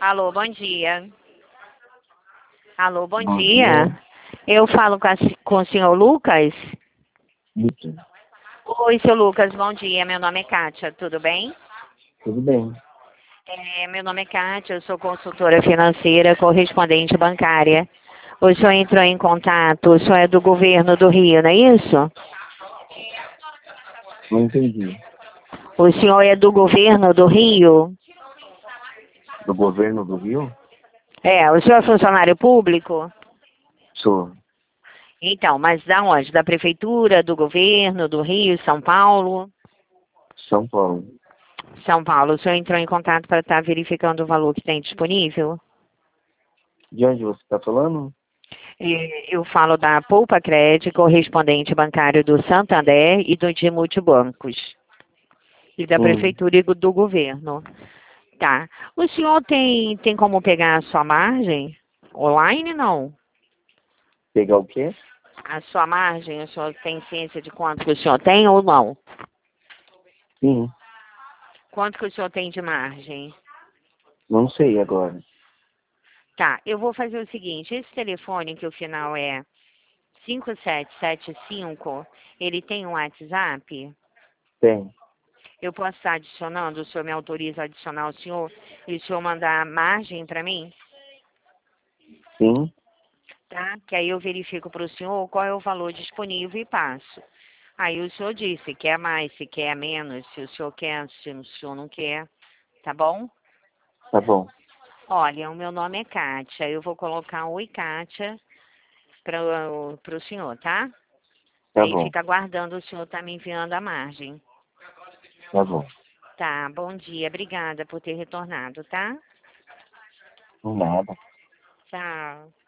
Alô, bom dia. Alô, bom Bom dia. dia. Eu falo com o senhor Lucas? Isso. Oi, seu Lucas, bom dia. Meu nome é Kátia, tudo bem? Tudo bem. Meu nome é Kátia, eu sou consultora financeira, correspondente bancária. O senhor entrou em contato, o senhor é do governo do Rio, não é isso? Não entendi. O senhor é do governo do Rio? Do governo do Rio? O senhor é funcionário público? Sou. Então, mas da onde? Da prefeitura, do governo, do Rio, São Paulo? São Paulo. São Paulo, o senhor entrou em contato para estar verificando o valor que tem disponível? De onde você está falando? Eu falo da Poupa Crédito, correspondente bancário do Santander e do de Multibancos. E da Sim. prefeitura e do governo. Tá. O senhor tem como pegar a sua margem? Online, não? Pegar o quê? A sua margem, o senhor tem ciência de quanto que o senhor tem ou não? Sim. Quanto que o senhor tem de margem? Não sei agora. Tá, eu vou fazer o seguinte, esse telefone que o final é 5775, ele tem um WhatsApp? Tem. Eu posso estar adicionando, o senhor me autoriza a adicionar o senhor e o senhor mandar a margem para mim? Sim. Tá? Que aí eu verifico para o senhor qual é o valor disponível e passo. Aí o senhor diz se quer mais, se quer menos, se o senhor quer, se o senhor não quer, tá bom? Tá bom. Olha, o meu nome é Kátia, eu vou colocar oi Kátia para o senhor, tá? Tá Aí bom. fica aguardando o senhor tá me enviando a margem. Tá bom. Tá, bom dia, obrigada por ter retornado, tá? Nada. Tchau.